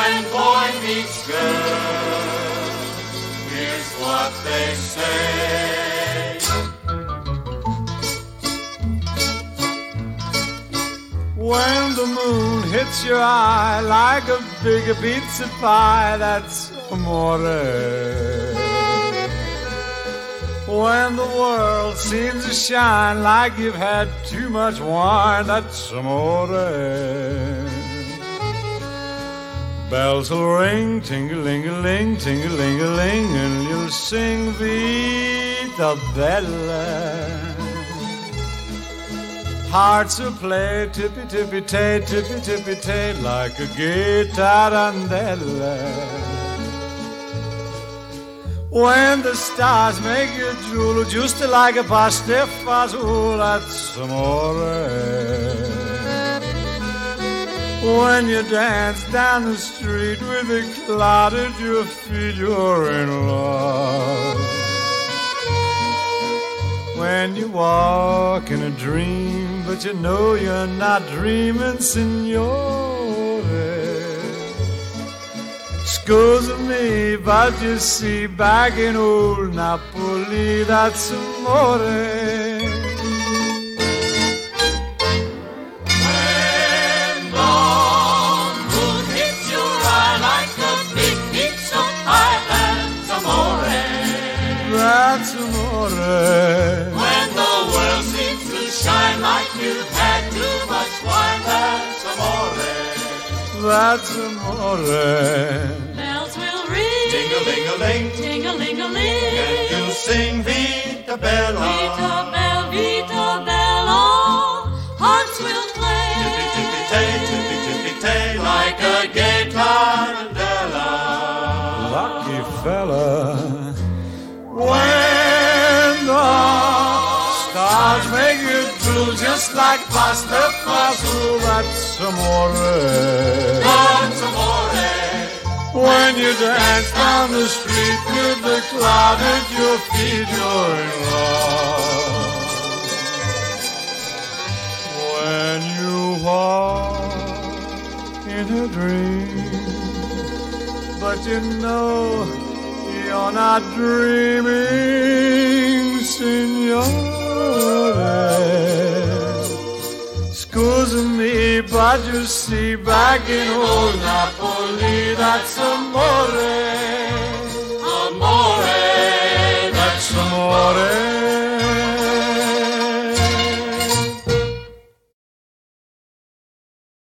when boy meets girl, here's what they say. When the moon hits your eye like a big pizza pie, that's amore. When the world seems to shine like you've had too much wine, that's amore. Bells will ring, ting-a-ling-a-ling, ting-a-ling-a-ling, and you'll sing Vita Bella. Hearts will play tippy-tippy-tay, tippy-tippy-tay, like a gay tarantella. When the stars make you drool, just like a pasta fazool, that's amore. When you dance down the street with a cloud at your feet, you're in love. When you walk in a dream, but you know you're not dreaming, signore. Scusa me, but you see, back in old Napoli, that's amore. When the moon hits your eye like a big pizza pie, that's amore. That's amore. When the world seems to shine like you've had too much wine, that's amore. That's amore. Bells will ring, Ting-a-ling-a-ling, ting-a-ling-a-ling, and you'll sing Vita Bella. Vita Bella, hearts will play. Tippy-tippy-tay, tippy-tippy-tay, like a gay tarantella. Lucky fella. When the stars make you drool just like pasta fazool, that's amore. That's amore. When you dance down the street with the cloud at your feet, you're in love. When you walk in a dream, but you know you're not dreaming, signore. Scusa me, but you see, back in old Napoli, that's amore. Amore, That's amore.